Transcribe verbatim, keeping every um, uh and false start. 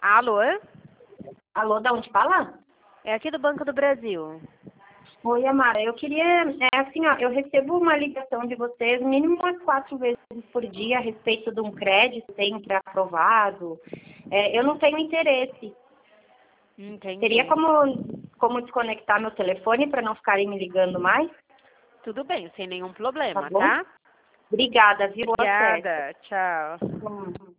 Alô? Alô, da onde fala? É aqui do Banco do Brasil. Oi, Amara, eu queria, é assim, ó, eu recebo uma ligação de vocês, mínimo umas quatro vezes por dia a respeito de um crédito, tem pré-aprovado. É, eu não tenho interesse. Entendi. Teria como, como desconectar meu telefone para não ficarem me ligando mais? Tudo bem, sem nenhum Tá problema, bom? tá? Obrigada, viu? Boa sorte. Obrigada, tchau. Hum.